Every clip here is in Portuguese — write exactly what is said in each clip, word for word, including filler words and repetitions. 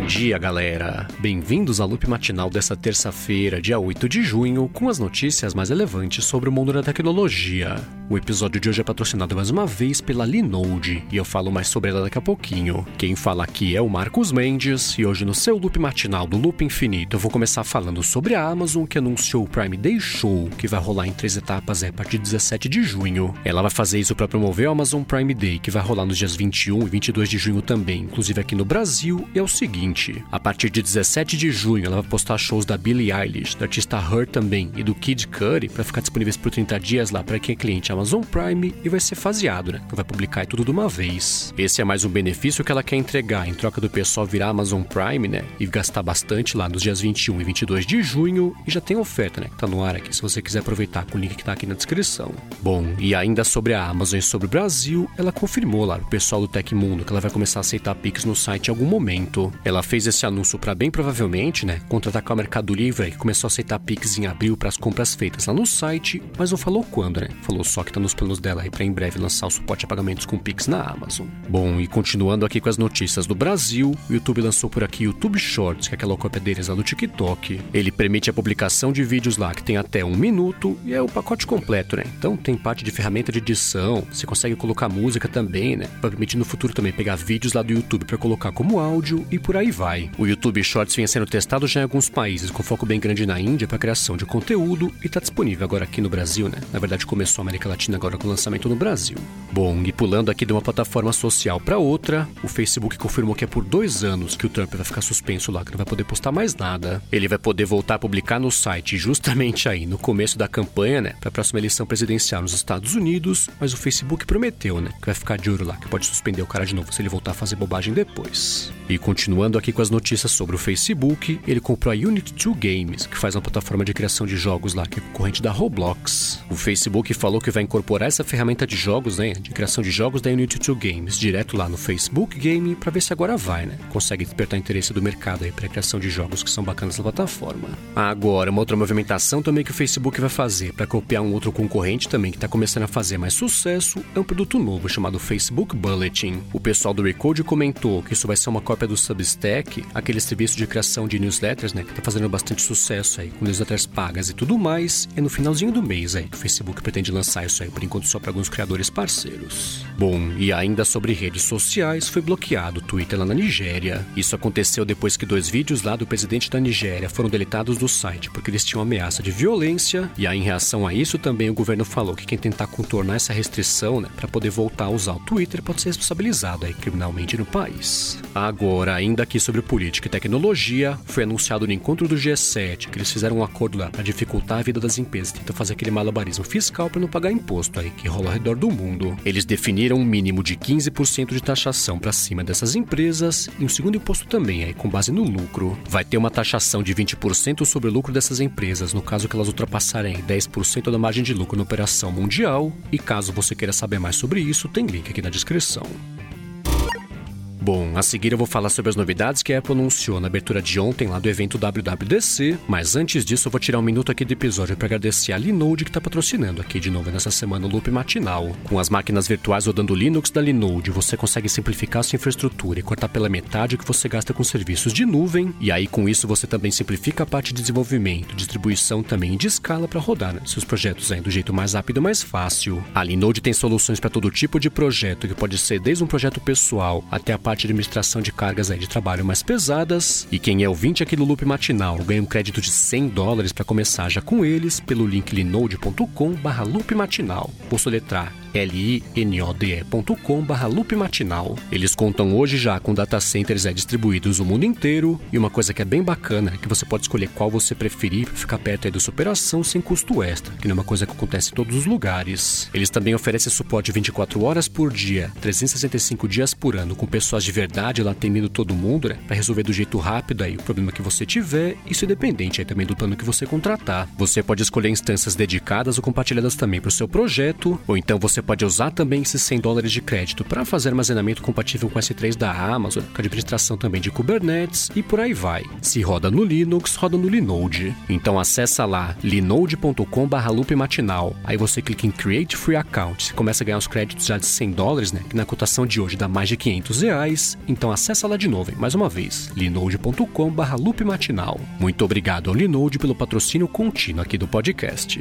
dia, galera! Bem-vindos ao loop matinal dessa terça-feira, dia oito de junho, com as notícias mais relevantes sobre o mundo da tecnologia. O episódio de hoje é patrocinado mais uma vez pela Linode, e eu falo mais sobre ela daqui a pouquinho. Quem fala aqui é o Marcos Mendes, e hoje no seu loop matinal do Loop Infinito eu vou começar falando sobre a Amazon, que anunciou o Prime Day Show, que vai rolar em três etapas a partir de dezessete de junho. Ela vai fazer isso para promover o Amazon Prime Day, que vai rolar nos dias vinte e um e vinte e dois de junho também, inclusive aqui no Brasil, e é o seguinte: a partir de dezessete de junho ela vai postar shows da Billie Eilish, do artista Her também e do Kid Cudi para ficar disponíveis por trinta dias lá para quem é cliente Amazon Prime, e vai ser faseado, né? Não vai publicar tudo de uma vez. Esse é mais um benefício que ela quer entregar em troca do pessoal virar Amazon Prime, né? E gastar bastante lá nos dias vinte e um e vinte e dois de junho, e já tem oferta, né? Que tá no ar aqui, se você quiser aproveitar com o link que tá aqui na descrição. Bom, e ainda sobre a Amazon e sobre o Brasil, ela confirmou lá pro pessoal do Tecmundo que ela vai começar a aceitar Pix no site em algum momento. Ela fez esse anúncio para bem provavelmente, né, contratar com a Mercado Livre, que começou a aceitar Pix em abril para as compras feitas lá no site, mas não falou quando, né? Falou só que tá nos planos dela aí para em breve lançar o suporte a pagamentos com Pix na Amazon. Bom, e continuando aqui com as notícias do Brasil, o YouTube lançou por aqui o YouTube Shorts, que é aquela cópia deles lá do TikTok. Ele permite a publicação de vídeos lá que tem até um minuto e é o pacote completo, né? Então tem parte de ferramenta de edição, você consegue colocar música também, né? Para permitir no futuro também pegar vídeos lá do YouTube para colocar como áudio e por aí vai. O YouTube Shorts vem sendo testado já em alguns países, com foco bem grande na Índia para criação de conteúdo, e está disponível agora aqui no Brasil, né? Na verdade começou a América Latina agora com o lançamento no Brasil. Bom, e pulando aqui de uma plataforma social para outra, o Facebook confirmou que é por dois anos que o Trump vai ficar suspenso lá, que não vai poder postar mais nada. Ele vai poder voltar a publicar no site justamente aí no começo da campanha, né? Para a próxima eleição presidencial nos Estados Unidos, mas o Facebook prometeu, né? Que vai ficar de olho lá, que pode suspender o cara de novo se ele voltar a fazer bobagem depois. E continuando aqui com as notícias sobre o Facebook, ele comprou a Unity dois Games, que faz uma plataforma de criação de jogos lá, que é concorrente da Roblox. O Facebook falou que vai incorporar essa ferramenta de jogos, né, de criação de jogos da Unity dois Games, direto lá no Facebook Game, pra ver se agora vai, né? Consegue despertar interesse do mercado aí pra criação de jogos que são bacanas na plataforma. Agora, uma outra movimentação também que o Facebook vai fazer pra copiar um outro concorrente também que tá começando a fazer mais sucesso é um produto novo chamado Facebook Bulletin. O pessoal do Recode comentou que isso vai ser uma cópia do Substack, aquele serviço de criação de newsletters, né, que tá fazendo bastante sucesso aí, com newsletters pagas e tudo mais. É no finalzinho do mês aí que o Facebook pretende lançar isso aí, por enquanto só para alguns criadores parceiros. Bom, e ainda sobre redes sociais, foi bloqueado o Twitter lá na Nigéria. Isso aconteceu depois que dois vídeos lá do presidente da Nigéria foram deletados do site porque eles tinham ameaça de violência, e aí em reação a isso também o governo falou que quem tentar contornar essa restrição, né, para poder voltar a usar o Twitter pode ser responsabilizado aí criminalmente no país. Agora, ainda aqui sobre política e tecnologia, foi anunciado no encontro do G sete que eles fizeram um acordo lá para dificultar a vida das empresas, tentam fazer aquele malabarismo fiscal para não pagar imposto aí, que rola ao redor do mundo. Eles definiram um mínimo de quinze por cento de taxação para cima dessas empresas e um segundo imposto também aí, com base no lucro. Vai ter uma taxação de vinte por cento sobre o lucro dessas empresas, no caso que elas ultrapassarem dez por cento da margem de lucro na operação mundial, e caso você queira saber mais sobre isso, tem link aqui na descrição. Bom, a seguir eu vou falar sobre as novidades que a Apple anunciou na abertura de ontem lá do evento W W D C, mas antes disso eu vou tirar um minuto aqui do episódio para agradecer a Linode, que está patrocinando aqui de novo nessa semana o Loop Matinal. Com as máquinas virtuais rodando Linux da Linode, você consegue simplificar sua infraestrutura e cortar pela metade o que você gasta com serviços de nuvem, e aí com isso você também simplifica a parte de desenvolvimento, distribuição também e de escala para rodar, né, seus projetos aí do jeito mais rápido e mais fácil. A Linode tem soluções para todo tipo de projeto, que pode ser desde um projeto pessoal até a parte de administração de cargas aí de trabalho mais pesadas, e quem é ouvinte aqui do Loop Matinal ganha um crédito de cem dólares para começar já com eles pelo link linode ponto com barra loop matinal. Vou soletrar L I N O D E ponto com barra loop matinal. Eles contam hoje já com data centers é, distribuídos no mundo inteiro, e uma coisa que é bem bacana é que você pode escolher qual você preferir para ficar perto aí da sua operação sem custo extra, que não é uma coisa que acontece em todos os lugares. Eles também oferecem suporte vinte e quatro horas por dia, trezentos e sessenta e cinco dias por ano, com pessoas de verdade lá atendendo todo mundo, né, para resolver do jeito rápido aí o problema que você tiver, isso independente aí também do plano que você contratar. Você pode escolher instâncias dedicadas ou compartilhadas também para o seu projeto, ou então você você pode usar também esses cem dólares de crédito para fazer armazenamento compatível com S três da Amazon, com administração também de Kubernetes e por aí vai. Se roda no Linux, roda no Linode. Então acessa lá linode ponto com barra loop matinal. Aí você clica em Create Free Account. Você começa a ganhar os créditos já de cem dólares, né? Que na cotação de hoje dá mais de quinhentos reais. Então acessa lá de novo, hein? Mais uma vez, linode ponto com barra loop matinal. Muito obrigado ao Linode pelo patrocínio contínuo aqui do podcast.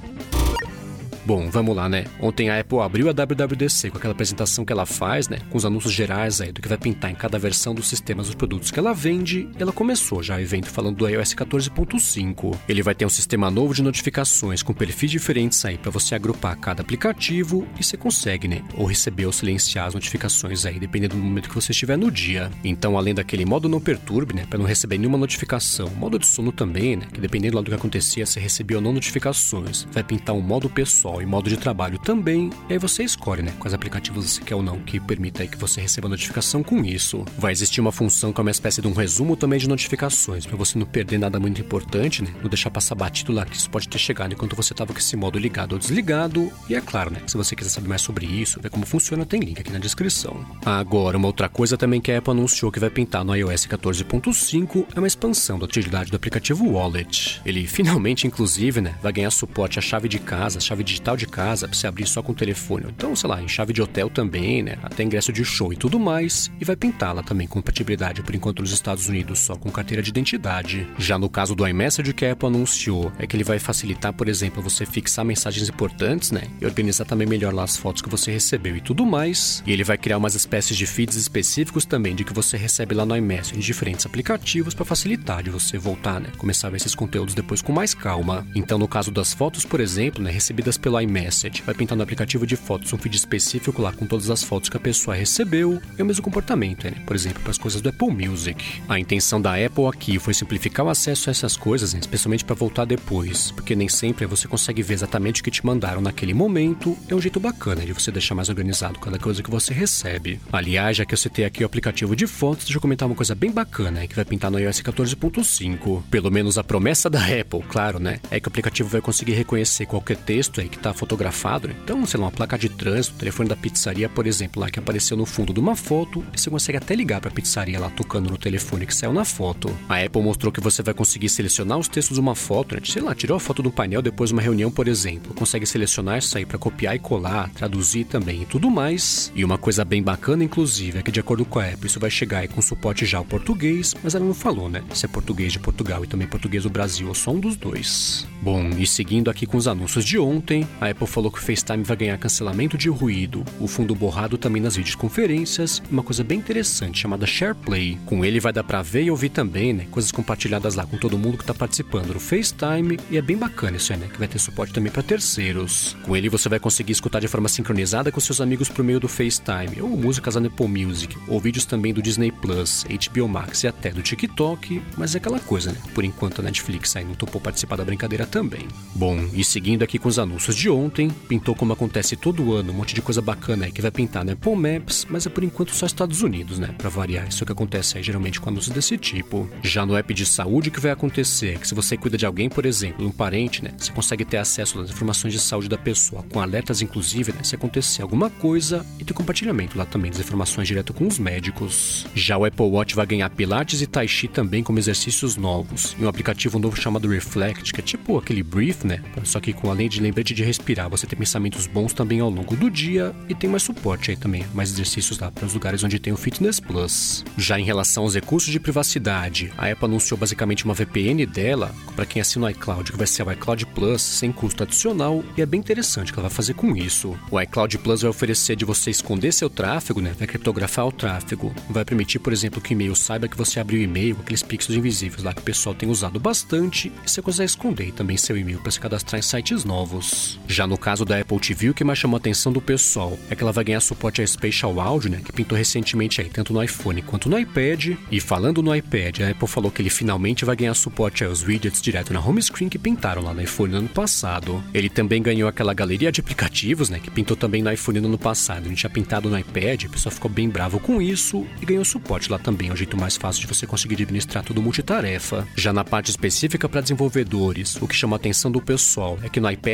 Bom, vamos lá, né? Ontem a Apple abriu a W W D C com aquela apresentação que ela faz, né? Com os anúncios gerais aí do que vai pintar em cada versão dos sistemas dos produtos que ela vende. E ela começou já o evento falando do iOS quatorze ponto cinco. Ele vai ter um sistema novo de notificações com perfis diferentes aí para você agrupar cada aplicativo e você consegue, né? Ou receber ou silenciar as notificações aí, dependendo do momento que você estiver no dia. Então, além daquele modo não perturbe, né? Para não receber nenhuma notificação. Modo de sono também, né? Que dependendo lá do que acontecia, você recebia ou não notificações. Vai pintar um modo pessoal e modo de trabalho também, e aí você escolhe, né, quais aplicativos você quer ou não que permita aí que você receba notificação com isso. Vai existir uma função que é uma espécie de um resumo também de notificações, para você não perder nada muito importante, né, não deixar passar batido lá que isso pode ter chegado enquanto você estava com esse modo ligado ou desligado. E é claro, né, se você quiser saber mais sobre isso, ver como funciona, tem link aqui na descrição. Agora, uma outra coisa também que a Apple anunciou que vai pintar no iOS quatorze ponto cinco é uma expansão da utilidade do aplicativo Wallet. Ele finalmente, inclusive, né, vai ganhar suporte à chave de casa, chave digital de casa, para você abrir só com o telefone. Então, sei lá, em chave de hotel também, né? Até ingresso de show e tudo mais. E vai pintá-la também com compatibilidade, por enquanto, nos Estados Unidos, só com carteira de identidade. Já no caso do iMessage que a Apple anunciou, é que ele vai facilitar, por exemplo, você fixar mensagens importantes, né? E organizar também melhor lá as fotos que você recebeu e tudo mais. E ele vai criar umas espécies de feeds específicos também de que você recebe lá no iMessage em diferentes aplicativos para facilitar de você voltar, né? Começar a ver esses conteúdos depois com mais calma. Então, no caso das fotos, por exemplo, né? Recebidas pelo iMessage, vai pintar no aplicativo de fotos um feed específico lá com todas as fotos que a pessoa recebeu e o mesmo comportamento, né? Por exemplo, para as coisas do Apple Music. A intenção da Apple aqui foi simplificar o acesso a essas coisas, né? Especialmente para voltar depois, porque nem sempre você consegue ver exatamente o que te mandaram naquele momento. É um jeito bacana de você deixar mais organizado cada coisa que você recebe. Aliás, já que eu citei aqui o aplicativo de fotos, deixa eu comentar uma coisa bem bacana, né? Que vai pintar no iOS quatorze ponto cinco. Pelo menos a promessa da Apple, claro, né? É que o aplicativo vai conseguir reconhecer qualquer texto aí que está fotografado, né? Então, sei lá, uma placa de trânsito, telefone da pizzaria, por exemplo, lá que apareceu no fundo de uma foto, e você consegue até ligar para a pizzaria lá tocando no telefone que saiu na foto. A Apple mostrou que você vai conseguir selecionar os textos de uma foto, né? Sei lá, tirou a foto do painel depois de uma reunião, por exemplo. Consegue selecionar isso aí para copiar e colar, traduzir também e tudo mais. E uma coisa bem bacana, inclusive, é que de acordo com a Apple, isso vai chegar aí com suporte já ao português, mas ela não falou, né? Se é português de Portugal e também português do Brasil ou só um dos dois. Bom, e seguindo aqui com os anúncios de ontem, a Apple falou que o FaceTime vai ganhar cancelamento de ruído, o fundo borrado também nas videoconferências, e uma coisa bem interessante chamada SharePlay. Com ele vai dar pra ver e ouvir também, né, coisas compartilhadas lá com todo mundo que tá participando do FaceTime, e é bem bacana isso aí, né, que vai ter suporte também para terceiros. Com ele você vai conseguir escutar de forma sincronizada com seus amigos por meio do FaceTime, ou músicas da Apple Music, ou vídeos também do Disney Plus, H B O Max e até do TikTok, mas é aquela coisa, né, por enquanto a Netflix aí não topou participar da brincadeira também. Bom, e seguindo aqui com os anúncios de ontem, pintou como acontece todo ano, um monte de coisa bacana aí que vai pintar na Apple Maps, mas é por enquanto só Estados Unidos, né, pra variar, isso é o que acontece aí geralmente com anúncios desse tipo. Já no app de saúde, o que vai acontecer é que se você cuida de alguém, por exemplo, um parente, né, você consegue ter acesso às informações de saúde da pessoa, com alertas inclusive, né, se acontecer alguma coisa, e tem compartilhamento lá também das informações direto com os médicos. Já o Apple Watch vai ganhar Pilates e Tai Chi também como exercícios novos, e um aplicativo novo chamado Reflect, que é tipo aquele Breathe, né, só que com além de lembrete de respirar, você tem pensamentos bons também ao longo do dia, e tem mais suporte aí também, mais exercícios lá para os lugares onde tem o Fitness Plus. Já em relação aos recursos de privacidade, a Apple anunciou basicamente uma V P N dela para quem assina o iCloud, que vai ser o iCloud Plus sem custo adicional, e é bem interessante o que ela vai fazer com isso. O iCloud Plus vai oferecer de você esconder seu tráfego, né? Vai criptografar o tráfego, vai permitir, por exemplo, que o e-mail saiba que você abriu o e-mail, aqueles pixels invisíveis lá que o pessoal tem usado bastante, e você consegue esconder também seu e-mail para se cadastrar em sites novos. Já no caso da Apple T V, o que mais chamou a atenção do pessoal é que ela vai ganhar suporte a Spatial Audio, né? Que pintou recentemente aí, tanto no iPhone quanto no iPad. E falando no iPad, a Apple falou que ele finalmente vai ganhar suporte aos widgets direto na home screen que pintaram lá no iPhone no ano passado. Ele também ganhou aquela galeria de aplicativos, né, que pintou também no iPhone no ano passado. A gente tinha pintado no iPad, o pessoal ficou bem bravo com isso e ganhou suporte lá também. É um jeito mais fácil de você conseguir administrar tudo multitarefa. Já na parte específica para desenvolvedores, o que chamou a atenção do pessoal é que no iPad agora você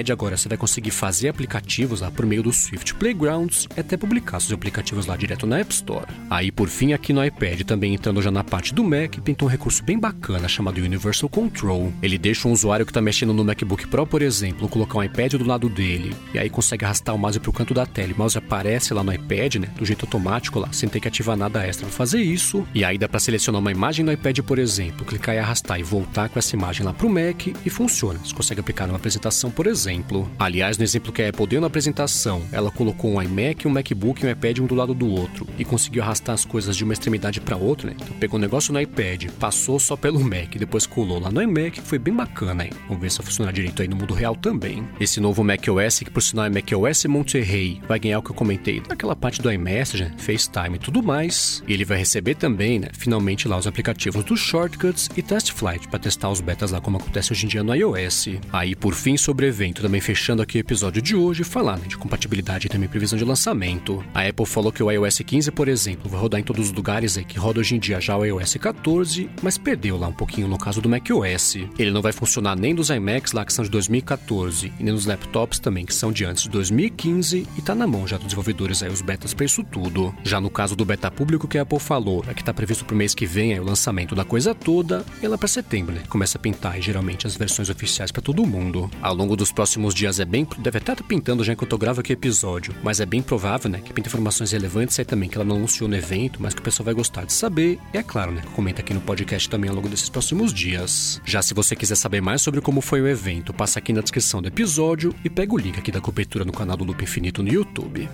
vai conseguir fazer aplicativos lá por meio do Swift Playgrounds e até publicar seus aplicativos lá direto na App Store. Aí, por fim, aqui no iPad, também entrando já na parte do Mac, pintou um recurso bem bacana chamado Universal Control. Ele deixa um usuário que está mexendo no MacBook Pro, por exemplo, colocar um iPad do lado dele, e aí consegue arrastar o mouse para o canto da tela. O mouse aparece lá no iPad, né, do jeito automático lá, sem ter que ativar nada extra para fazer isso. E aí dá para selecionar uma imagem no iPad, por exemplo, clicar e arrastar e voltar com essa imagem lá para o Mac e funciona. Você consegue aplicar numa apresentação, por exemplo. Aliás, no exemplo que a Apple deu na apresentação, ela colocou um iMac, um MacBook e um iPad um do lado do outro e conseguiu arrastar as coisas de uma extremidade para outra, né? Então pegou um negócio no iPad, passou só pelo Mac, depois colou lá no iMac, foi bem bacana, hein? Vamos ver se vai funcionar direito aí no mundo real também. Esse novo macOS, que por sinal é macOS Monterey, vai ganhar o que eu comentei daquela parte do iMessage, FaceTime e tudo mais. E ele vai receber também, né, finalmente lá os aplicativos dos Shortcuts e TestFlight para testar os betas lá como acontece hoje em dia no iOS. Aí, por fim, sobre o evento, também fechando aqui o episódio de hoje, falar, né, de compatibilidade e também previsão de lançamento. A Apple falou que o iOS quinze, por exemplo, vai rodar em todos os lugares aí que roda hoje em dia já o iOS catorze, mas perdeu lá um pouquinho no caso do macOS. Ele não vai funcionar nem dos iMacs lá que são de dois mil e catorze e nem nos laptops também que são de antes de dois mil e quinze, e tá na mão já dos desenvolvedores aí os betas para isso tudo. Já no caso do beta público que a Apple falou, é que tá previsto pro mês que vem aí o lançamento da coisa toda, e lá para setembro, né, começa a pintar aí, geralmente as versões oficiais para todo mundo. Ao longo dos próximos dias é bem, deve até estar pintando já enquanto eu gravo aqui o episódio, mas é bem provável, né, que pinta informações relevantes aí também que ela não anunciou no evento, mas que o pessoal vai gostar de saber, e é claro, né, comenta aqui no podcast também ao longo desses próximos dias. Já se você quiser saber mais sobre como foi o evento, passa aqui na descrição do episódio e pega o link aqui da cobertura no canal do Loop Infinito no YouTube.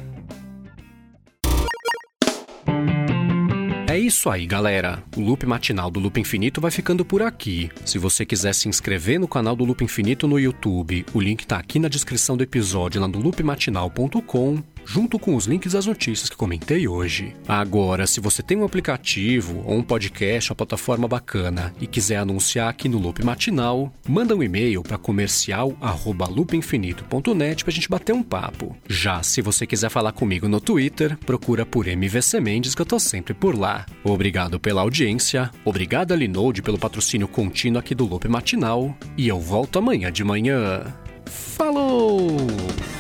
É isso aí, galera. O Loop Matinal do Loop Infinito vai ficando por aqui. Se você quiser se inscrever no canal do Loop Infinito no YouTube, o link tá aqui na descrição do episódio lá no loop matinal ponto com, junto com os links das notícias que comentei hoje. Agora, se você tem um aplicativo ou um podcast, uma plataforma bacana e quiser anunciar aqui no Loop Matinal, manda um e-mail para comercial arroba loop infinito ponto net pra gente bater um papo. Já se você quiser falar comigo no Twitter, procura por M V C Mendes que eu tô sempre por lá. Obrigado pela audiência, obrigado a Linode pelo patrocínio contínuo aqui do Loop Matinal, e eu volto amanhã de manhã. Falou!